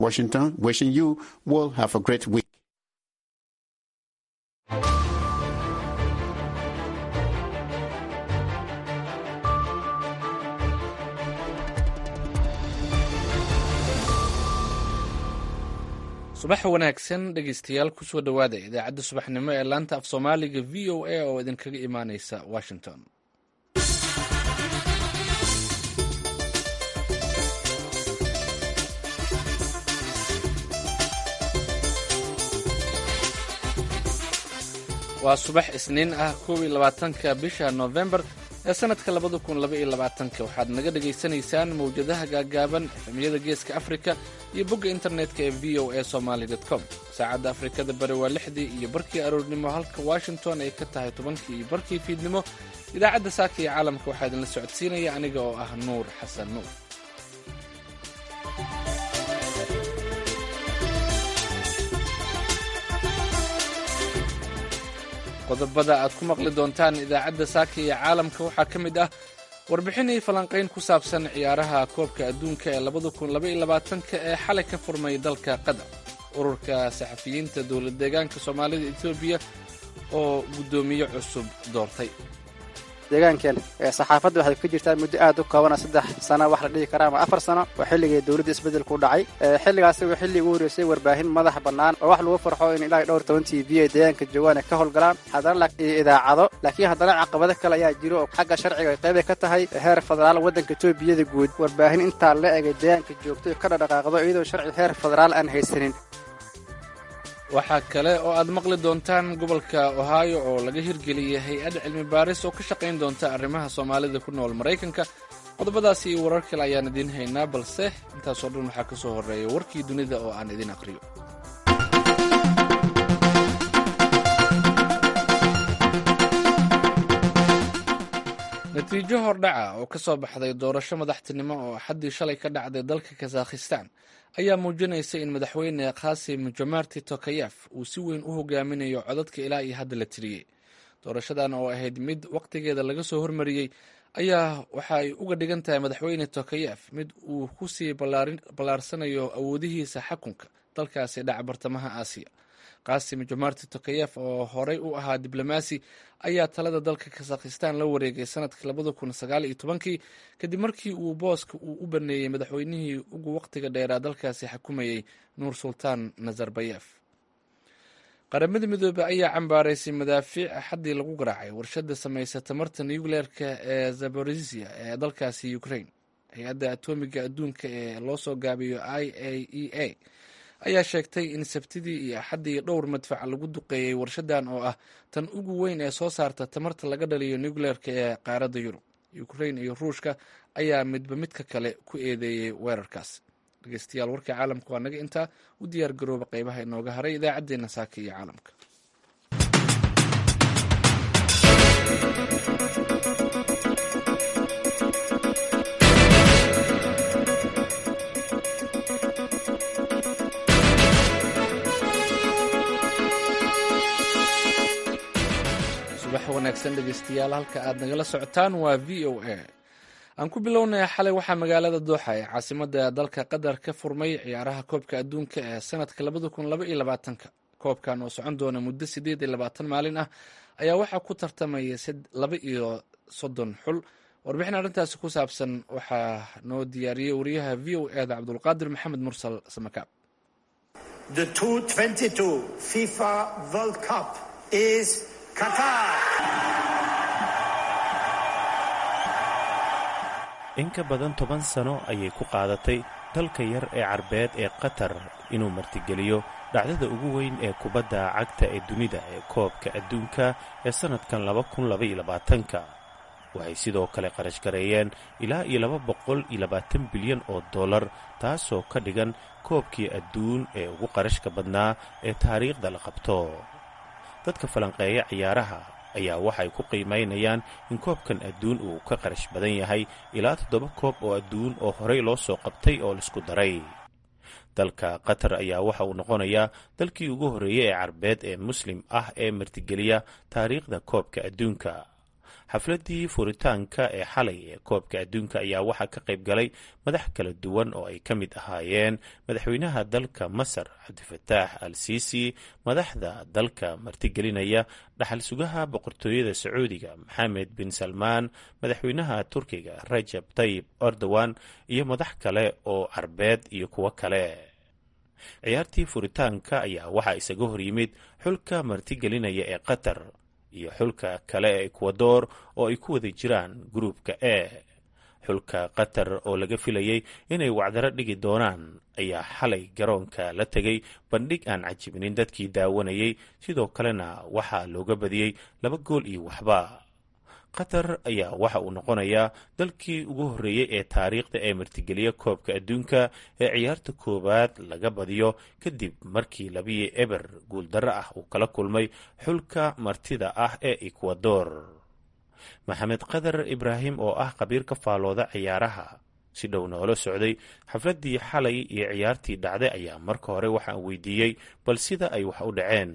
Washington, wishing you will have a great week. subax wanaagsan dhegeystayaal kusoo dhowaada idaacadda subaxnimo ee laanta af soomaaliga v o a oo idinkaga imaaneysa washington. waa subax isniin ah 21-ka bisha November ee sanadka 2022 waxaad naga dhageysanaysaan mawjadaha gaagaaban efemyada geeska Afrika iyo bogga internetka ee voasomali.com. saacadda Afrikada bari waa 6 iyo barkii aroornimo halka Washington ay ka tahay 10 iyo barkii fiidnimo. idaacadda saaka ee caalamka waxaa idinla socodsiinaya aniga oo ah Nuur Xasan Nuur. qodobada aad ku maqli doontaan idaacadda saaka iyo caalamka waxaa ka mid ah warbixinii falanqayn ku saabsan ciyaaraha koobka adduunka ee 2022 ee xalay ka furmay dalka Qatar. ururka saxafiyiinta dowlad deegaanka Soomaalida Itoobiya oo gudoomiye cusub doortay. deegaankan saxaafaddu waxay ku jirtaa muddo aad u kooban 3 sano wax la dhihi karo ama 4 sano oo xilligii dawladda isbeddelku dhacay. xilligaasi waa xilli ugu horeysay warbaahin madax bannaan oo wax lagu farxo in ilaa dhowr 10 TV ay deegaanka joogaan ka howlgalaan haddana idaacado laakiin haddana caqabado kale ayaa jiro oo xagga sharciga qayb ka tahay heer federaal waddanka Itoobiya guud. warbaahin inta la eegay deegaanka joogto ka dhaqaaqdo iyadoo sharci heer federaal aan haysanin. waxaa kale oo aad maqli doontaan gobolka Ohio oo laga hirgeliyay hay'ad cilmi baaris oo ka shaqayn doonta arrimaha Soomaalida ku nool Mareykanka. qodobadaasi iyo warar kale ayaan idin haynaa, balse intaas oo dhan waxaa ka soo horeeya warkii dunida oo aan idin aqriyo. natiijo hordhaca oo ka soo baxday doorasho madaxtinimo oo xaddii shalay ka dhacday dalka Kazakhstan ayaa muujinaysa in madaxweyne Qasim Jomart Tokayev uu si weyn u hogaaminayo codadka ilaa iyo hadda la tiriyey. doorashadan oo ahayd mid waqtigeeda laga soo hormariyey ayaa waxa ay uga dhigan tahay madaxweyne Tokayev mid uu ku sii ballaarsanayo awoodihiisa xakunka dalkaasi dhaca bartamaha Aasiya. Qasim Jomart Tokayev oo horey u ahaa diblomaasi ayaa talada dalka Kazakhstan la wareegay sanadkii 2019 kadib markii uu booska u baneeyay madaxweynihii ugu waqtiga dheeraa dalkaasi xukumayay Nur Sultan Nazarbayev. qaramada midoobay ayaa cambaaraysay madaafiic xaddii lagu garaacay warshada samaysa tamarta nuclearka ee Zaporizhia ee dalkaasi Ukraine. hay-adda atomiga adduunka ee loo soo gaabiyo IAEA ayaa sheegtay in sabtidii iyo axaddii dhowr madfac lagu duqeeyey warshadan oo ah tan ugu weyn ee soo saarta tamarta laga dhaliyo nuclearka ee qaaradda Yurub. Ukraine iyo Ruushka ayaa midba midka kale ku eedeeyey weerarkaas. dhegeystayaal warka caalamka waa naga intaa. u diyaar garooba qaybaha inooga haray idaacaddeenna saaka iyo caalamka. wanaagsan dhegeystayaal, halka aad nagala socotaan waa v o a. aan ku bilownay xalay waxaa magaalada Dooxa ee caasimadda dalka Qatar ka furmay ciyaaraha koobka adduunka ee sanadka 2022. koobkan oo socon doona muddo 28 maalin ah ayaa waxaa ku tartamaya 32 xul. warbixin arrintaasi ku saabsan waxaa noo diyaariyey wariyaha v o a da Cabdulqaadir Maxamed Mursal Samakaab. The 2022 FIFA World Cup is Qatar. in ka badan 10 sano ayay ku qaadatay dalka yar ee Carbeed ee Qatar inuu martigeliyo dhacdada ugu weyn ee kubadda cagta ee dunida ee koobka adduunka ee sanadkan 2022. waxay sidoo kale qarash gareeyeen ilaa iyo $220 bilyan oo dollar, taasoo ka dhigan koobkii adduun ee ugu qarashka badnaa ee taariikhda la qabto. dadka falanqeeya ciyaaraha ayaa waxay ku qiimeynayaan in koobkan adduun uu ka qarash badan yahay ilaa 7 koob oo adduun oo horey loo soo qabtay oo la isku daray. dalka Qatar ayaa waxa uu noqonayaa dalkii ugu horeeyay ee Carbeed ee muslim ah ee martigeliya taariikhda koobka adduunka. xafladii furitaanka ee xalay ee koobka adduunka ayaa waxaa ka qayb galay madax kala duwan oo ay ka mid ahaayeen madaxweynaha dalka masar cabdifataax al siisi, madaxda dalka martigelinaya dhaxal sugaha boqortooyada sacuudiga maxamed bin salmaan, madaxweynaha turkiga rajab tayyib erdogan iyo madax kale oo carbeed iyo kuwo kale. ciyaartii furitaanka ayaa waxaa isaga hor yimid xulka martigelinaya ee qatar iyo xulka kale ee ekwador oo ay ku wada jiraan gruubka e. xulka qatar oo laga filayay inay wacdaro dhigi doonaan ayaa xalay garoonka la tegay bandhig aan cajibinin dadkii daawanayay, sidoo kalena waxaa looga badiyey 2 gool iyo waxba. qatar ayaa waxa uu noqonayaa dalkii ugu horreeyey ee taariikhda ee martigeliya koobka adduunka ee ciyaarta koowaad laga badiyo kadib markii 2-0 guuldarro ah uu kala kulmay xulka martida ah ee ekwador. maxamed qadar ibraahim oo ah khabiir ka faalooda ciyaaraha si dhow noola socday xafladii xalay iyo ciyaartii dhacday ayaa marka hore waxaan weydiiyey bal sida ay wax u dhaceen.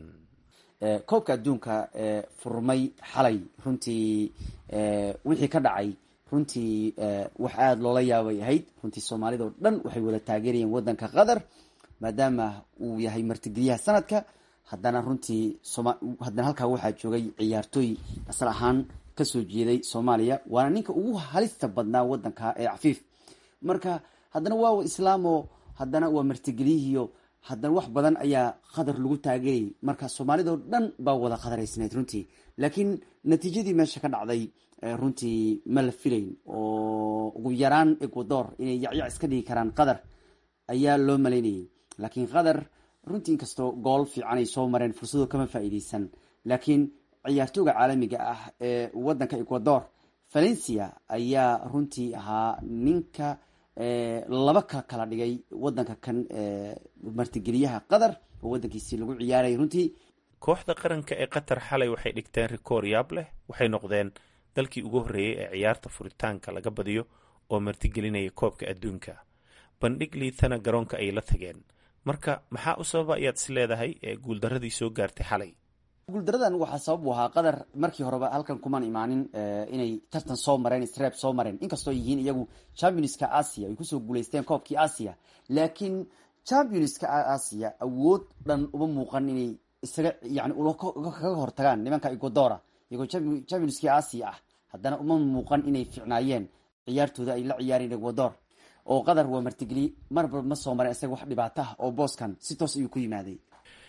koobka adduunka furmay xalay runtii wixii ka dhacay runtii wax aada loola yaabay ahayd. runtii soomaalida oo dhan waxay wada taageerayeen wadanka qatar maadaama uu yahay martigeliyaha sanadka. haddana runtii haddana halkaa waxaa joogay ciyaartooy asal ahaan kasoo jeeday soomaaliya, waana ninka ugu halista badnaa wadanka ee cafiif. marka haddana waa islaamo, haddana waa martigeliyihiyo, haddana wax badan ayaa qatar lagu taageerayay. marka soomaalidao dhan baa wada qadaraysnayd runtii, laakiin natiijadii meesha ka dhacday runtii ma la filayn, oo ugu yaraan ekwador inay yacyac iska dhigi karaan qatar ayaa loo malaynayay. laakiin qatar runtii inkastoo gool fiican ay soo mareen fursadoo kama faa'iideysan, laakiin ciyaartooyga caalamiga ah ee wadanka ekwador valencia ayaa runtii ahaa ninka laba ka kala dhigay wadanka kan martigeliyaha qatar oo wadankiisii lagu ciyaarayay. runtii kooxda qaranka ee qatar xalay waxay dhigteen rikoor yaab leh, waxay noqdeen dalkii ugu horreeyey ee ciyaarta furitaanka laga badiyo oo martigelinaya koobka adduunka. bandhig liitana garoonka ay la tageen. marka maxaa u sababa ayaad is leedahay ee guuldaradii soo gaartay xalay? guuldaradan waxaa sabab u ahaa qatar markii horeba halkan kumaan imaanin inay tartan soo mareen, isreeb soo mareen, inkastoo yihiin iyagu championska asia ay kusoo guuleysteen koobkii asia. laakiin championska asia awood dhan uma muuqan inay isaga yani kaga hortagaan nimanka ekwadora. iyagoo championskii asia ah haddana uma muuqan inay ficnaayeen ciyaartooda ay la ciyaareen ekwador. oo qatar waa martigeli marba ma soo mareen isaga wax dhibaato ah oo booskan si toos ayuu ku yimaaday.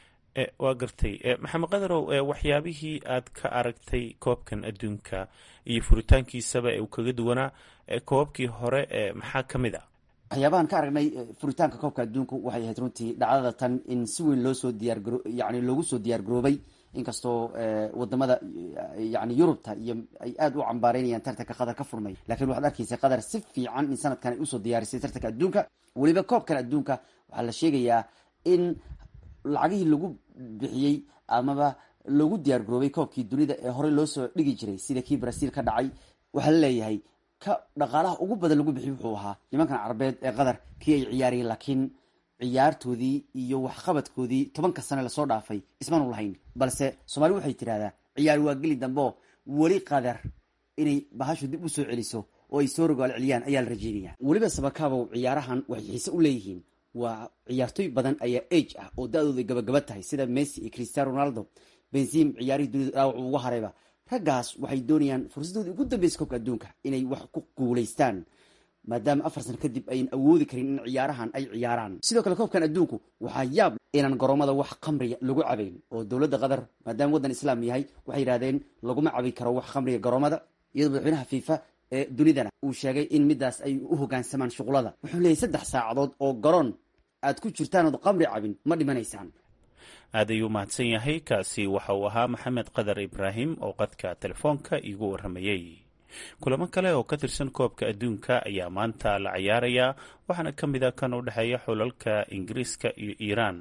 waa gartay. maxamed qadarow, waxyaabihii aad ka aragtay koobkan adduunka iyo furitaankiisaba ee uu kaga duwanaa koobabkii hore maxaa ka mid a? waxyaabahan ka aragnay furitaanka koobka adduunka waxay ahayd runtii dhacdada tan in si weyn loosoo yani loogu soo diyaar garoobay, inkastoo wadamada yani yurubta iyo ay aada u cambaareynayaan tartanka qatar ka furmay. laakiin waxaad arkeysa qatar si fiican in sanadkan ay usoo diyaarisay tartanka adduunka. weliba koobkan adduunka waxaa la sheegayaa in lacagihii lagu bixiyey amaba loogu diyaar garoobay koobkii dunida ee horey loo soo dhigi jiray sida kii Brazil ka dhacay. waxaa la leeyahay ka dhaqaalaha ugu badan lagu bixiy wuxuu ahaa nimankan carbeed ee qatar kii ay ciyaarayeen, laakiin ciyaartoodii iyo waxqabadkoodii 10 sano lasoo dhaafay ismaanu lahayn. balse soomaali waxay tidhahdaa ciyaar waa geli dambo weli qatar inay bahashu dib usoo celiso oo ay soo rogaal celiyaan ayaa la rajeynaya. weliba sabakaabow ciyaarahan waxay xiise u leeyihiin. waa ciyaartooy badan ayaa age ah oo da-dooda gabagaba tahay sida Messi iyo Cristiano Ronaldo, Benzema ciyaarihii dunida dhaawac uga harayba. raggaas waxay doonayaan fursadoodii ugu dambeysay koobka adduunka inay wax ku guuleystaan, maadaama 4 sano kadib ayan awoodi karin in ciyaarahan ay ciyaaraan. sidoo kale koobkan adduunku waxaa yaab inaan garoomada wax khamriga lagu cabayn, oo dowladda qatar maadaama waddan islaam yahay waxay yidhahdeen laguma cabi karo wax khamriga garoomada, iyadoo madaxweynaha FIFA ee dunidana uu sheegay in midaas ay u hoggaansamaan shuqulada. wuxuu leeyahay 3 saacadood oo garoon aad ku jirtaan ood qamri cabin ma dhimanaysaan. aad ayuu mahadsan yahay. kaasi waxa uu ahaa maxamed qadar ibraahim oo qadka telefoonka iigu warramayey. kulamo kale oo ka tirsan koobka adduunka ayaa maanta la ciyaarayaa, waxaana ka mid a kan u dhexeeya xulalka ingiriiska iyo iiraan.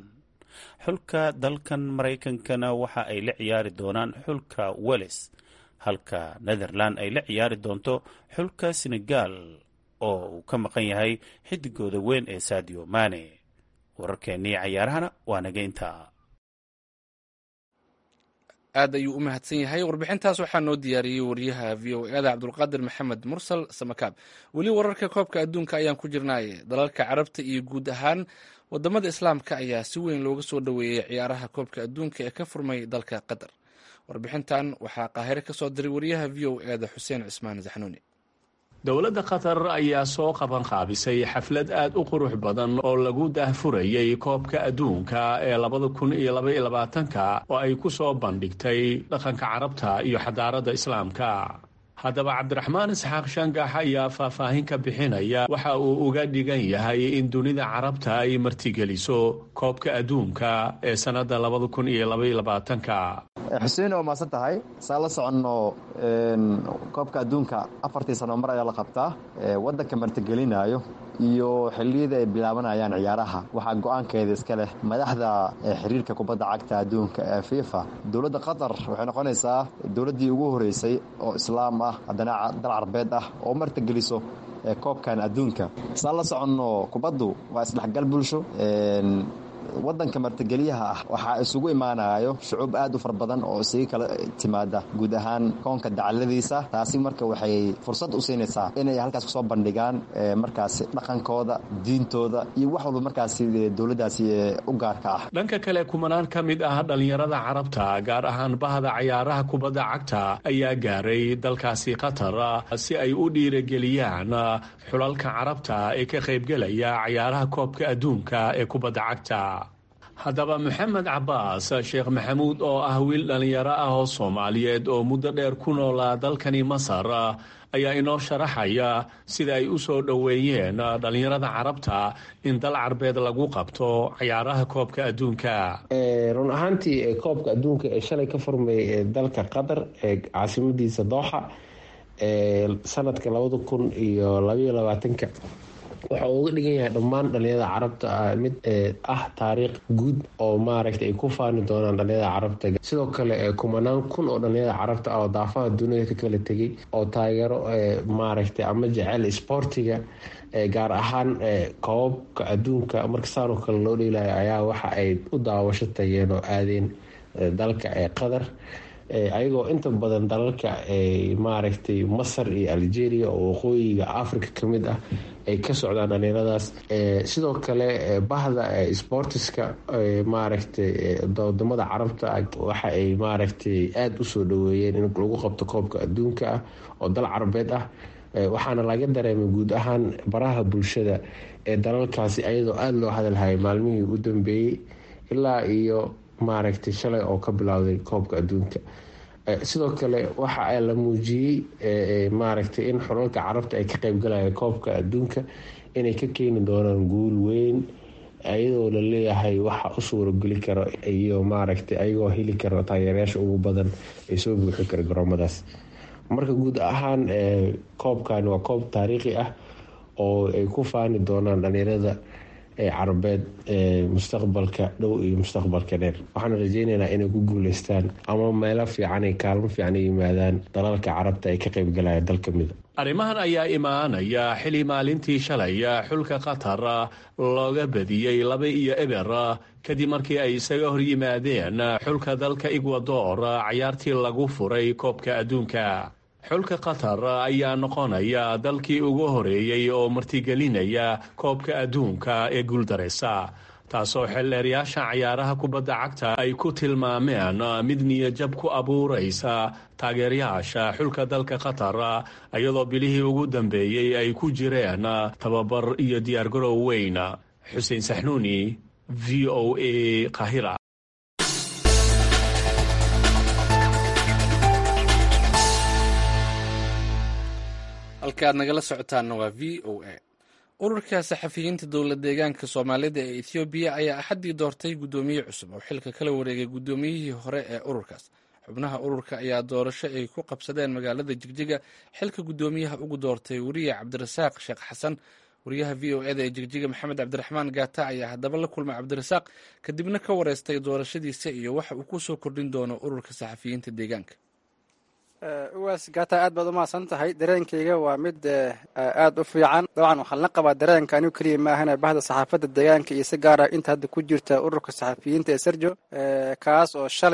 xulka dalkan maraykankana waxa ay la ciyaari doonaan xulka wales, halka netherland ay la ciyaari doonto xulka senegal oo uu ka maqan yahay xidigooda weyn ee sadio mane. wararkeennii cayaarahana waa naga intaa. aad ayuu u mahadsan yahay. warbixintaas waxaa noo diyaariyey wariyaha v o eda cabdulqaadir maxamed mursal samakaab. weli wararka koobka adduunka ayaan ku jirnaaye dalalka carabta iyo guud ahaan wadamada islaamka ayaa si weyn looga soo dhoweeyey ciyaaraha koobka adduunka ee ka furmay dalka qatar. warbixintan waxaa qaahire ka soo diray wariyaha v o eda xuseen cismaan saxnuuni. dowladda qatar ayaa soo qaban qaabisay xaflad aad u qurux badan oo lagu daahfurayay koobka adduunka ee 2022 oo ay ku soo bandhigtay dhaqanka carabta iyo xadaaradda islaamka. haddaba cabdiraxmaan isxaaq shangax ayaa faahfaahin ka bixinaya waxa uu uga dhigan yahay in dunida carabta ay martigeliso koobka adduunka ee sannadda 2022. xuseen oo maasan tahay saa la soconno koobka adduunka 4 sano mar ayaa la qabtaa waddanka martigelinayo iyo xilliyada ay bilaabanayaan ciyaaraha waxaa go-aankeeda iska leh madaxda xiriirka kubadda cagta adduunka ee FIFA. dowladda qatar waxay noqonaysaa dowladdii ugu horeysay oo islaam ah haddana dal carbeed ah oo martigeliso koobkan adduunka. saa la soconno kubaddu waa isdhexgal bulsho. waddanka martigeliyaha ah waxaa isugu imaanayo shucuub aad u fara badan oo isaga kala timaada guud ahaan koonka dacaladiisa. taasi marka waxay fursad u siinaysaa inay halkaas kusoo bandhigaan markaasi dhaqankooda, diintooda iyo wax walba markaasi dowladdaasi u gaarka ah. dhanka kale kumanaan ka mid ah dhallinyarada carabta gaar ahaan bahda ciyaaraha kubadda cagta ayaa gaaray dalkaasi qatar si ay u dhiirigeliyaan xulalka carabta ee ka qaybgelaya ciyaaraha koobka adduunka ee kubadda cagta. haddaba maxamed cabaas sheekh maxamuud oo ah wiil dhallinyaro ah oo soomaaliyeed oo muddo dheer ku noolaa dalkani masar ayaa inoo sharaxaya sida ay u soo dhoweeyeen dhallinyarada carabta in dal carbeed lagu qabto ciyaaraha koobka adduunka. run ahaantii koobka adduunka ee shalay ka furmay dalka qatar ee caasimadiisa dooxa sanadka 2022 waxa uu uga dhigan yahay dhammaan dhalinyarada carabta mid ah taariikh guud oo maaragtay ay ku faani doonaan dhalinyarada carabta. sidoo kale kumanaan kun oo dhalinyarada carabta ah oo daafaha dunida ka kala tegay oo taageero maaragtay ama jecel isboortiga gaar ahaan koobabka adduunka marka saanoo kale loo dheelayo ayaa waxa ay u daawasho tageen oo aadeen dalka qatar ayagoo inta badan dalalka maaragtay masar iyo algeria oo waqooyiga africa ka mid ah ay ka socdaan dhalinyaradaas. sidoo kale bahda sportiska maaragtay wadamada carabta waxa ay maaragtay aada usoo dhoweeyeen in lagu qabto koobka adduunka ah oo dal carabeed ah. waxaana laga dareemay guud ahaan baraha bulshada ee dalalkaasi ayadoo aada loo hadalhayay maalmihii u dambeeyey ilaa iyo maaragtay shalay oo ka bilowday koobka adduunka. sidoo kale waxa la muujiyey maaragtay in xulalka carabta ay ka qaybgalayaan koobka adduunka inay ka keeni doonaan guul weyn ayadoo la leeyahay waxa u suurageli karo iyo maaragtay ayagoo heli kara taageerayaasha ugu badan ay soo buuxi kara garoomadaas. marka guud ahaan koobkan waa koob taariikhi ah oo ay ku faani doonaan dhalinyarada carabeed mustaqbalka dhow iyo mustaqbalka dheer. waxaana rajeynaynaa inay ku guuleystaan ama meelo fiican ay kaalmo fiican ay yimaadaan dalalka carabta ay ka qaybgalaya dal ka mida. arrimahan ayaa imaanaya xili maalintii shalay xulka qatar looga badiyey 2-0 kadib markii ay isaga hor yimaadeen xulka dalka Ecuador ciyaartii lagu furay koobka adduunka. xulka qatar ayaa noqonaya dalkii ugu horeeyey oo martigelinaya koobka adduunka ee guuldareysa, taasoo xildheerayaasha ciyaaraha kubadda cagta ay ku tilmaameen mid niyajab ku abuuraysa taageerayaasha xulka dalka qatar, iyadoo bilihii ugu dambeeyey ay ku jireen tababar iyo diyaargarow weyn. xuseen saxnuuni, v o a, Qaahira. halka aad nagala socotaana waa v o a. ururka saxafiyiinta dowlad deegaanka soomaalida ee ethoobiya ayaa axaddii doortay guddoomiye cusub oo xilka kala wareegay guddoomiyihii hore ee ururkaas. xubnaha ururka ayaa doorasho ay ku qabsadeen magaalada jigjiga xilka guddoomiyaha ugu doortay wariye cabdirasaaq sheekh xasan. wariyaha v o eda ee jigjiga maxamed cabdiraxmaan gaata ayaa haddaba la kulmay cabdirasaaq kadibna ka wareystay doorashadiisa iyo waxa uu ku soo kordhin doono ururka saxafiyiinta deegaanka. uwaas gaata aad baad umahadsan tahay. dareenkayga waa mid aada u fiican. dabcan waxaan la qabaa dareenka anigu keliya maahane bahda saxaafadda deegaanka iyo si gaara inta hadda ku jirta ururka saxafiyiinta ee serjo kaas oo shalay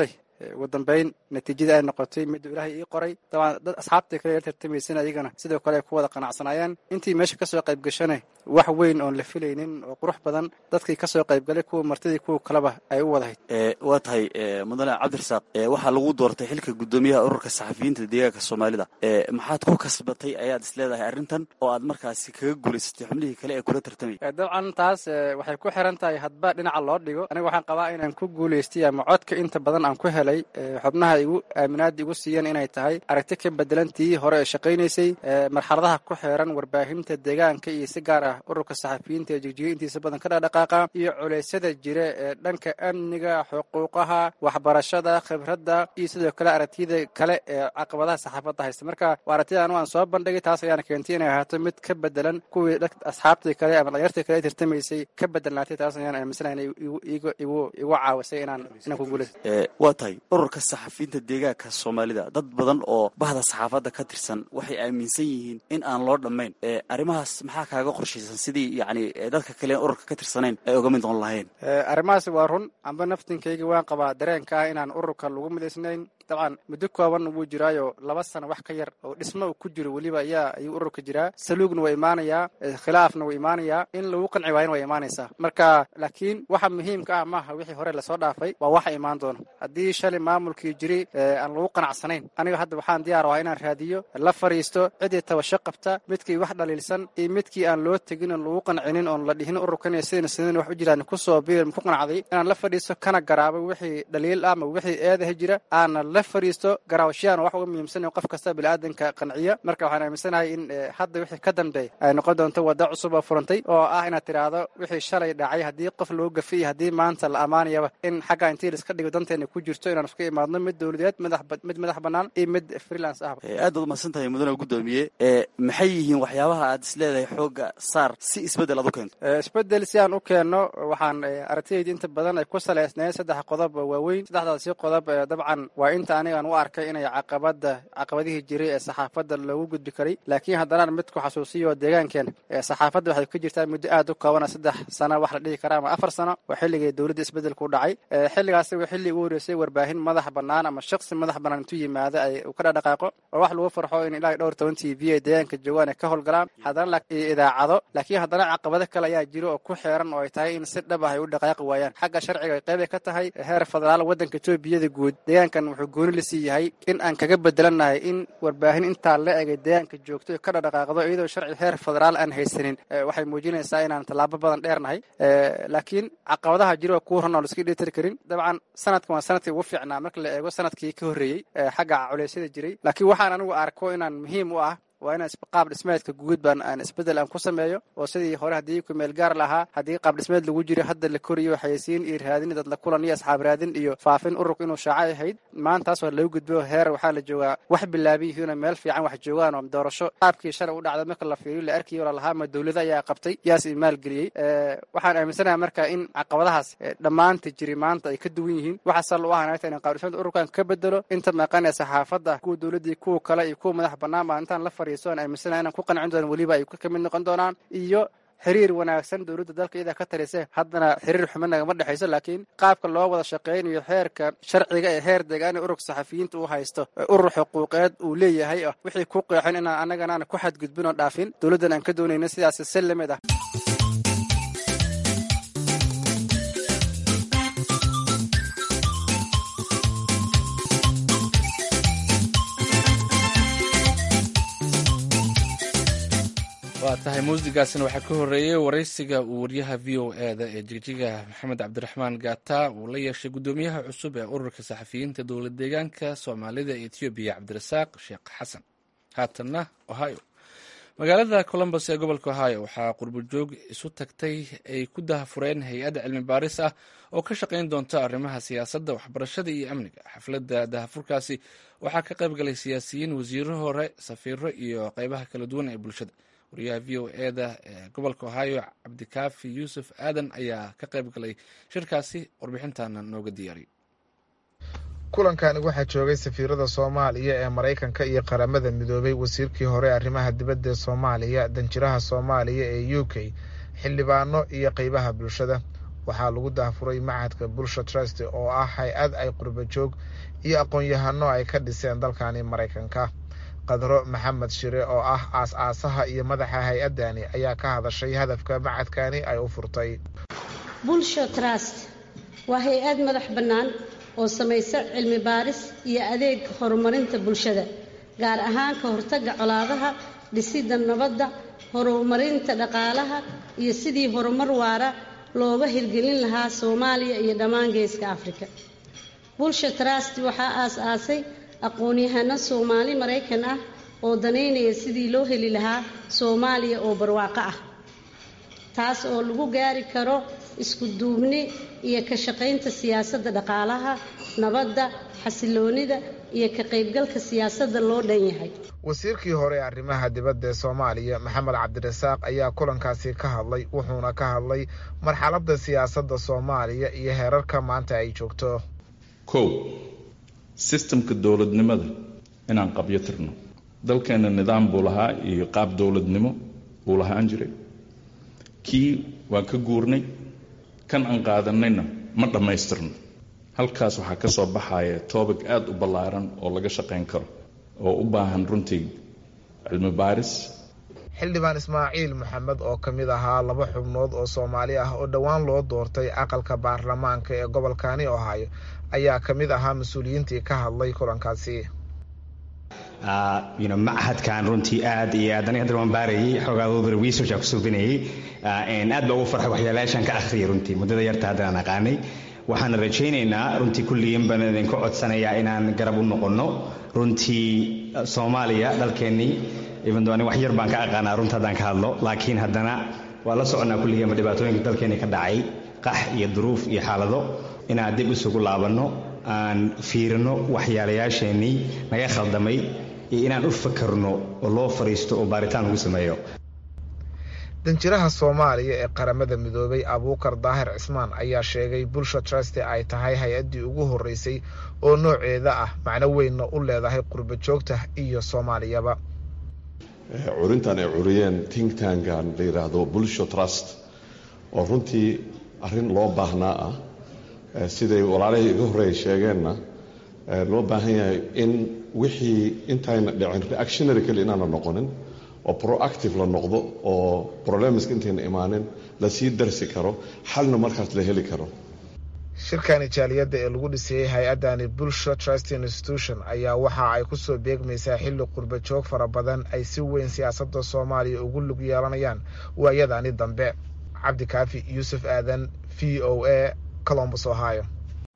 ugu dambeyn natiijada ay noqotay mid ilaahay ii qoray dabcan dad asxaabtii kale tartamaysana ayagana sidoo kale ay ku wada qanacsanaayeen intii meesha kasoo qayb gashane wax weyn oon la filaynin oo qurux badan dadkii kasoo qaybgalay kuwa martidii kuwa kaleba ay u wadahayd waa tahay mudane cabdirasaaq waxaa lagu doortay xilka guddoomiyaha ururka saxafiyiinta deegaanka soomaalida maxaad ku kasbatay ayaad isleedahay arrintan oo aad markaasi kaga guulaysatay xubnihii kale ee kula tartamay dabcan taas waxay ku xiran tahay hadba dhinaca loo dhigo aniga waxaan qabaa inaan ku guulaystay ama codka inta badan aan ku helay xubnaha igu aaminaada igu siiyeen inay tahay aragti ka bedelantii hore ee shaqaynaysay marxaladaha ku xeeran warbaahinta deegaanka iyo si gaar ah ururka saxafiyiinta ee jigjiga intiisa badan ka dhaqdhaqaaqa iyo culeysyada jira ee dhanka amniga xuquuqaha waxbarashada khibradda iyo sidoo kale aragtiyada kale ee caqabadaha saxaafadda haysta marka waa aragtidan waan soo bandhigay taas ayaana keentay inay ahaato mid ka bedelan kuwii asxaabtii kale ama dhalinyartii kale tartamaysay ka bedelnaatay taas ayaan aaminsanahay inay igu caawisay inaan ku guulaysto waa tahay ururka saxafiyiinta deegaanka soomaalida dad badan oo bahda saxaafadda ka tirsan waxay aaminsan yihiin in aan loo dhammayn arrimahaas maxaa kaaga qorshaysan sidii yacni dadka kale ururka ka tirsanayn ay uga mid noqon lahayn arrimahaas waa run amba naftinkayga waan qabaa dareenka ah inaan ururka lagu midaysnayn dabcan muddo kooban wuu jiraayo 2 sano wax ka yar oo dhismo uu ku jiro weliba ayuu ururka jiraa saluugna waa imaanayaa khilaafna waa imaanayaa in lagu qanci waayna waa imaanaysaa marka laakiin waxa muhiimka ah maaha wixii hore lasoo dhaafay waa waxa imaan doono haddii shalay maamulkii jiri aan lagu qanacsanayn aniga hadda waxaan diyaar ahaa inaan raadiyo la fariisto cidii tabasho qabta midkii wax dhaliilsan iyo midkii aan loo tegin oo lagu qancinin oon la dhihin ururkan sideen wax u jiraan ku soo biir ku qanacday inaan la fadhiisto kana garaabo wixii dhaliil ah ama wixii eedaha jira aan la fariisto garaawshiyan wax uga muhiimsan qof kasta bini'aadanka qanciya marka waxaan aaminsanahay in hadda wixii ka dambeey ay noqon doonto wada cusub oo furantay oo ah inaad tiraahdo wixii shalay dhacay haddii qof loo gafay haddii maanta la amaanayaba in xagga intii la iska dhigo danteena ku jirto inaan isku imaadno mid dowladeed mid madax bannaan iyo mid freelance ah aad baad mahadsan tahay mudane guddoomiye maxay yihiin waxyaabaha aad isleedahay xooga saar si isbeddel aad u keento isbeddel si aan u keenno waxaan aragtiyayda inta badan ay ku saleysnaayeen 3 qodob waaweyn 3daasi qodob dabcan waa inta anigaan u arkay inay caqabadihii jiray ee saxaafadda loogu gudbi karay laakiin haddana mid ku xasuusiyo deegaankeena saxaafadda waxay ku jirtaa muddo aad u kooban 3 sano wax la dhihi karaa ama 4 sano waa xilligii dowladda isbeddelku dhacay xilligaasi waa xilli ugu horeysay warbaahin madax bannaan ama shakhsi madax bannaan intuu yimaado ay u ka dhaqaaqo oo wax lagu farxo in ilaa dhowr 10 TV ay deegaanka joogaan ay ka howlgalaan haddana idaacado laakiin haddana caqabado kale ayaa jiro oo ku xeeran oo ay tahay in si dhab ah ay u dhaqaaqi waayaan xagga sharciga ay qayb ka tahay heer federaal waddanka Itoobiya guud deegaankan wuxuu gooni la siiyay in aan kaga bedelanahay in warbaahin inta la eegay deegaanka joogto ka dhaqaaqdo iyadoo sharci heer federaal aan haysanin waxay muujinaysaa inaan talaabo badan dheernahay laakiin caqabadaha jiro ku horan oo la iska dheetir karin dabcan sanadkan waa sanadkii ugu fiicnaa marka la eego sanadkii ka horeeyay xagga culeysyada jiray laakiin waxaan anigu arko inaan muhiim u ah waa inaan qaab dhismeedka guud baan aan isbeddel aan ku sameeyo oo sidii hore haddii ku meel gaar lahaa haddii qaab dhismeed lagu jiro hadda la koriyo xayeysiin iyo raadin dad la kulan iyo asxaab raadin iyo faafin ururka inuu shaaca ahayd maantaas waa lagu gudbo heer waxaa la joogaa wax bilaabiyihina meel fiican wax joogaan oo doorasho qaabkii shalay u dhacday marka la fiiriyo la arkiyo lahaa ma dowladda ayaa qabtay yaas imaal geliyay waxaan aaminsanahay marka in caqabadahaas dhammaanta jiri maanta ay ka duwan yihiin waxa sal u ahna in qaab dhismeed ururkan ka bedelo inta maqan ee saxaafadda kuwa dowladda kuwa kale iyo kuwa madax bannaan baa intaan la fariisoon aaminsanaa inaan ku qancin doono weliba ay ka mid noqon doonaan iyo xiriir wanaagsan dowladda dalka iyada ka tarisay haddana xiriir xumo nagama dhexayso laakiin qaabka loo wada shaqeynayo xeerka sharciga ee heer deegaan ururka saxafiyiinta uu haysto urur xuquuqeed uu leeyahay wixii ku qeexin inaan annagana ku xadgudbin oo dhaafin dowladdan aan ka doonayna sidaas sallamid ah waa tahay muusigaasina waxaa ka horreeyey waraysiga uu waryaha v o e-da ee jigjiga maxamed cabdiraxmaan gaata uu la yeeshay guddoomiyaha cusub ee ururka saxafiyiinta dowlad deegaanka soomaalida ee etoobiya cabdirasaaq sheekh xasan haatanna ohio magaalada colombos ee gobolka ohio waxaa qurbojoog isu tagtay ay ku dahafureen hay-ad cilmi baaris ah oo ka shaqayn doonta arrimaha siyaasadda waxbarashada iyo amniga xafladda dahafurkaasi waxaa ka qayb galay siyaasiyiin wasiiro hore safiiro iyo qaybaha kala duwan ee bulshada wariyaha v o e-da ee gobolka ohio cabdikaafi yuusuf aadan ayaa ka qayb galay shirkaasi warbixintaana nooga diyaariyay kulankani waxaa joogay safiirada soomaaliya ee maraykanka iyo qaramada midoobay wasiirkii hore arrimaha dibadda ee soomaaliya danjiraha soomaaliya ee u k xildhibaano iyo qaybaha bulshada waxaa lagu daahfuray machadka bulsho trust oo ah hay-ad ay qurba joog iyo aqoon-yahano ay ka dhiseen dalkani Maraykanka. Qadro Maxamed Shire oo ah aas-aasaha iyo madaxa hay-adani ayaa ka hadashay hadafka machadkani ay u furtay. Bulsho Trust waa hay-ad madax bannaan oo samaysa cilmi baaris iyo adeeg horumarinta bulshada, gaar ahaan ka hortagga colaadaha, dhisidda nabadda, horumarinta dhaqaalaha iyo sidii horumar waara looga hirgelin lahaa Soomaaliya iyo dhammaan Geeska Afrika. Bulsho Trust waxaa aas-aasay aqoon-yahano Soomaali Maraykan ah oo daneynaya sidii loo heli lahaa Soomaaliya oo barwaaqo ah, taas oo lagu gaari karo isku duubni iyo ka shaqaynta siyaasadda dhaqaalaha, nabadda, xasiloonida iyo ka qaybgalka siyaasadda loo dhan yahay. Wasiirkii hore ee arrimaha dibadda ee Soomaaliya Maxamed Cabdirasaaq ayaa kulankaasi ka hadlay, wuxuuna ka hadlay marxaladda siyaasadda Soomaaliya iyo heerarka maanta ay joogto. Systemka dowladnimada inaan qabyo tirno. Dalkeena nidaam buu lahaa iyo qaab dowladnimo buu lahaan jiray. Kii waa ka guurnay, kan aan qaadanayna ma dhammaystirno. Halkaas waxaa ka soo baxaya topic aad u ballaaran oo laga shaqayn karo oo u baahan runtii cilmi baaris. Xildhibaan Ismaaciil Maxamed oo ka mid ahaa 2 xubnood oo Soomaali ah oo dhawaan loo doortay aqalka baarlamaanka ee gobolkani Ohio ayaa ka mid ahaa mas'uuliyiintii ka hadlay kulankaasi. machadkan runtii aad iyo aad aniga waan baarayay xogaa over research ku suubinayay aad baa ugu farxay waxyaalaashan ka akhriyay runtii muddada yarta hadda aan aqaanay. waxaan rajaynaynaa runtii kulliyan baan idinku codsanayaa inaan garab u noqono runtii Soomaaliya dalkeenii even though wax yar baan ka aqaanaa runta hadaan ka hadlo, laakiin haddana waa la soconaa kulliyan dhibaatooyinka dalkeenii ka dhacay, qax iyo duruuf iyo xaalado, inaan dib isugu laabanno, aan fiirino waxyaalayaasheenii naga khaldamay iyo inaan u fakarno oo loo fariisto oo baaritaan lagu sameeyo. Danjiraha Soomaaliya ee qaramada midoobay Abuukar Daahir Cismaan ayaa sheegay Bulsho Trust ay tahay hay-addii ugu horeysay oo nooceeda ah, macno weynna u leedahay qurba joogta iyo Soomaaliyaba. Curintan ay curiyeen think tankan la yiraahdo Bulsho Trust oo runtii arrin loo baahnaa ah, siday walaalahii iga horeeyay sheegeenna loo baahan yahay in wixii intayna dhicin reactionary kale inaana noqonin oo proactive la noqdo oo problems intayna imaanin la sii darsi karo, xalna markaas la heli karo. Shirkani jaaliyadda ee lagu dhisay hay-adani Bulsho Trust Institution ayaa waxa ay ku soo beegmaysaa xilli qurba joog fara badan ay si weyn siyaasadda Soomaaliya ugu lug yeelanayaan waayadani dambe. Cabdi Kaafi Yuusuf Aadan, VOA, Columbus, Ohio.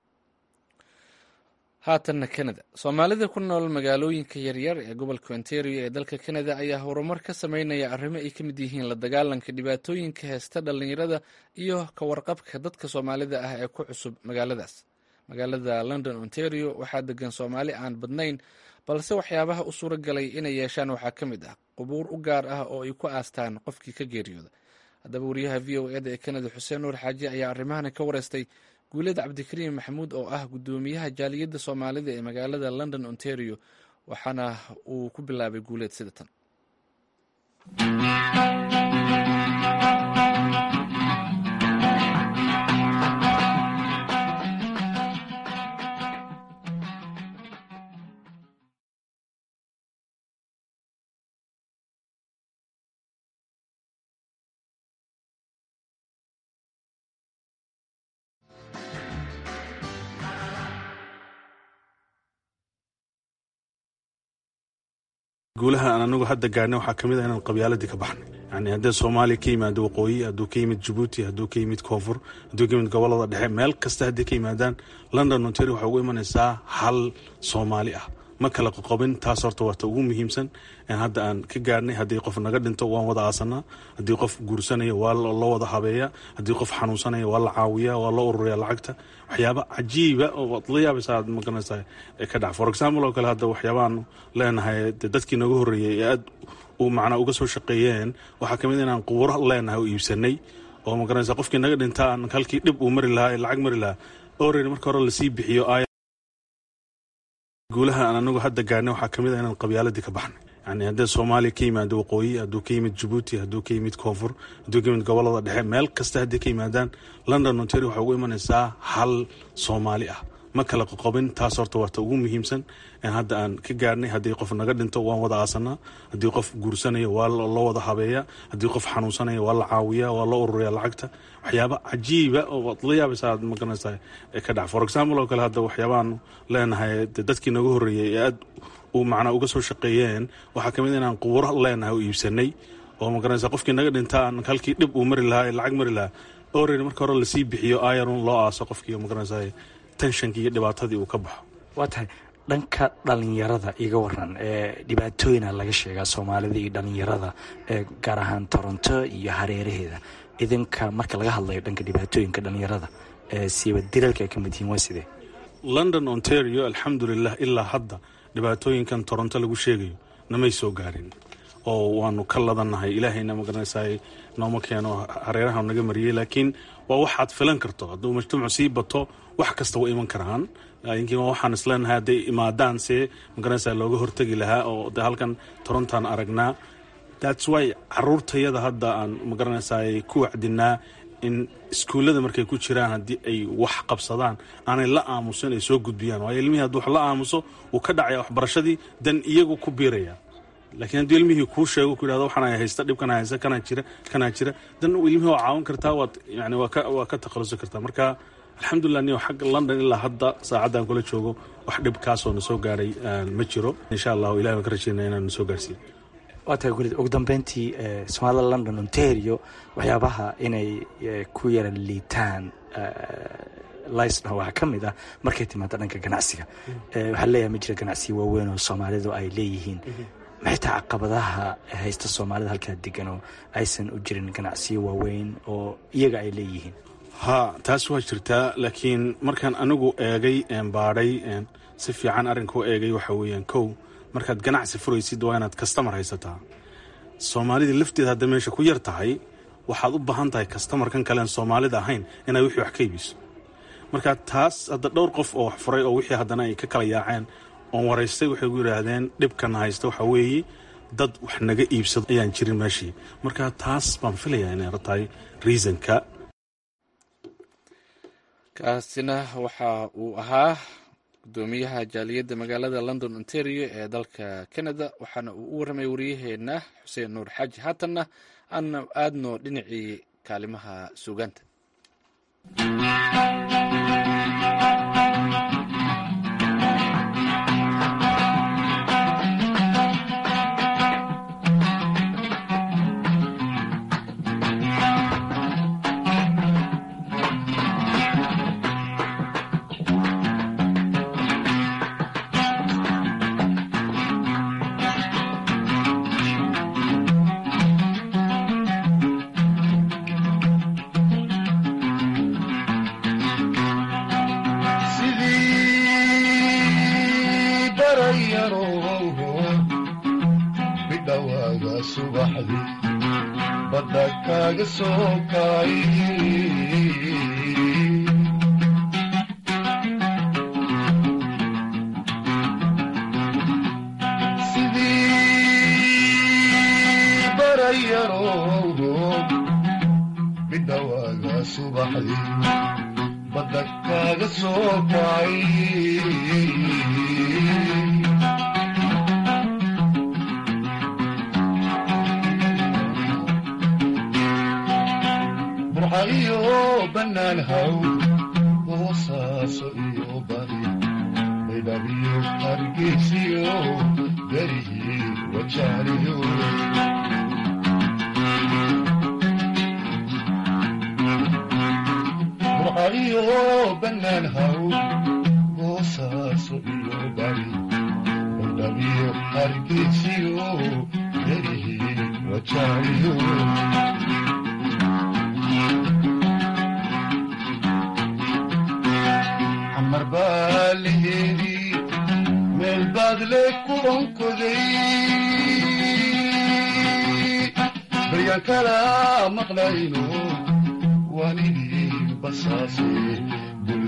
haatanna Canada. Soomaalida ku nool magaalooyinka yaryar ee gobolka Ontario ee dalka Canada ayaa horumar ka sameynaya arrimo ay ka mid yihiin la dagaalanka dhibaatooyinka heesta dhalinyarada iyo ka warqabka dadka Soomaalida ah ee ku cusub magaaladaas. Magaalada London, Ontario waxaa degan Soomaali aan badnayn, balse waxyaabaha u suuragalay inay yeeshaan waxaa ka mid ah qubuur u gaar ah oo ay ku aastaan qofkii ka geeriyooda. Haddaba wariyaha VOA ee Canada Xuseen Nuur Xaaji ayaa arrimahan ka wareystay Guuled Cabdikariim Maxamuud oo ah gudoomiyaha jaaliyadda Soomaalida ee magaalada London, Ontario, waxaana uu ku bilaabay Guuled sida tan. guulaha aan anagu hadda gaarnay waxaa kamid ah inaan qabyaaladii ka baxnay. yani haddii Soomaaliya ka yimaado waqooyi, hadduu ka yimid Djibouti, hadduu ka yimid koonfur, hadduu ka yimid gobolada dhexe, meel kasta haddii ka yimaadaan London, Ontario waxay ugu imanaysaa hal Soomaali ah, ma kala qoqobin. taas horta waa ta ugu muhiimsan hadda aan ka gaarnay. haddii qof naga dhinto waan wada aasanaa, haddii qof guursanayo waa loo wada habeeya, haddii qof xanuunsanayo waa la caawiya, waa loo ururiya lacagta. waxyaaba cajiiba oo waad la yaabaysaa, aad magaranaysaa ka dhac. for example oo kale hadda waxyaabaan leenahay dadkii nooga horreeyey ee aad uu macnaa uga soo shaqeeyeen waxaa kamid inaan qubuuro leenahay oo iibsanay oo magaranaysaa qofkii naga dhintaa halkii dhib uu mari lahaa ee lacag mari lahaa already marka hore lasii bixiyo. guulaha aan anagu hadda gaarnay waxaa kamid ah inaan qabyaaladii ka baxnay. yani haddee soomaaliya ka yimaado waqooyi, hadduu ka yimid jabuuti, hadduu ka yimid koonfur, hadduu ka yimid gobolada dhexe, meel kasta haddii ka yimaadaan London Ontario waxay ugu imanaysaa hal Soomaali ah, ma kala qoqobin. taas horta waata ugu muhiimsan hadda aan ka gaarnay. haddii qof naga dhinto waan wada aasanaa, haddii qof guursanayo waa loo wada habeeya, haddii qof xanuunsanayo waa la caawiya, waa loo ururiya lacagta. waxyaaba cajiiba oo la yaabaysa aad magaranaysaa ka dhac. for example oo kale hadda waxyaabaanu leenahay dadkii nooga horreeyey ee aad macnaa uga soo shaqeeyeen waxaa ka mid inaan qubuuro leenahay oo iibsanay oo magaranaysaa qofkii naga dhintaan halkii dhib uu mari lahaa lacag mari lahaa already marka hore lasii bixiyo ayarun loo aaso qofkii magaranaysaa tenshankii iyo dhibaatadii uu ka baxo. waa tahay dhanka dhalinyarada iga waran dhibaatooyina laga sheegaa soomaalida iyo dhalinyarada gaar ahaan Toronto iyo hareeraheeda. idinka marka laga hadlayo dhanka dhibaatooyinka dhalinyarada siiba dilalka ay ka mid yihiin waa sidee? London Ontario alxamdulilah ilaa hadda dhibaatooyinkan Toronto lagu sheegayo namay soo gaarin oo waanu ka ladanahay. ilaahayna magaranaysaa nooma keeno hareeraha naga mariyay, laakiin waa waxaad filan karto. hadduu mujtamacu sii bato wax kasta way iman karaan, laakiin waxaan isleenahay hadday imaadaan see magaranaysaa looga hortegi lahaa. oo de halkan Torontoan aragnaa, that's why caruurtayada hadda aan magaranaysaa ku wacdinaa in iskuullada markay ku jiraan haddii ay wax qabsadaan aanay la aamusin, ay soo gudbiyaan. waayo ilmihii hadduu wax la aamuso uu ka dhacaya waxbarashadii, dan iyagu ku biiraya. laakiin haddii ilmihii kuu sheego ku yidhahdo waxaan haysta dhibkan haysta kanaa jira dan ilmihii waa caawin kartaa, waad yani waa ka takhalusi kartaa. marka alxamdulilah niyo xagga London ilaa hadda saacaddan kula joogo wax dhib kaasoo na soo gaadhay ma jiro. insha allahu ilahi waan ka rajaynaa inaan na soo gaarsiiyo. waa tahay gurid ugu dambeyntii Soomaalida London Ontario waxyaabaha inay ku yara liitaan laysna waxaa ka mid ah markay timaado dhanka ganacsiga. waxaa leeyahay ma jira ganacsiyo waaweyn oo Soomaalidu ay leeyihiin. maxay tahay caqabadaha haysta Soomaalida halkaa degan oo aysan u jirin ganacsiyo waaweyn oo iyaga ay leeyihiin? taas waa jirtaa, laakiin markaan anigu eegay baadhay si fiican arrinka u eegay waxa weeyaan kow, markaad ganacsi furaysid waa inaad kastamar haysataa. Soomaalida lafteeda hadda meesha ku yar tahay, waxaad u baahan tahay kastamarkan kalean Soomaalida ahayn inay wixii wax ka iibiso. marka taas hadda dhowr qof oo wax furay oo wixii haddana ay ka kala yaaceen oon waraystay waxay gu yidhaahdeen dhibkan haysta waxaa weeye dad wax naga iibsado ayaan jirin meeshii. marka taas baan filayaa inay tahay reasonka. kaasina waxa uu ahaa gudoomiyaha jaaliyadda magaalada London Ontario ee dalka Canada, waxaana uu u warramay wariyaheena Xuseen Nuur Xaaji. haatanna aan aadno dhinacii kaalimaha suugaanta.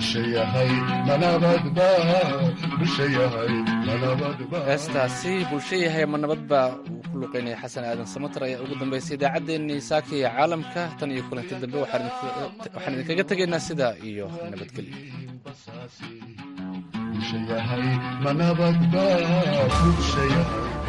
heestaasi bulsho yahay ma nabad baa uu ku luqeynaya xasan aadan samatar ayaa ugu dambaysay idaacaddeenii saaka iyo caalamka tan iyo kulanti dambe waxaan idinkaga tegaynaa sidaa iyo nabadgelyo.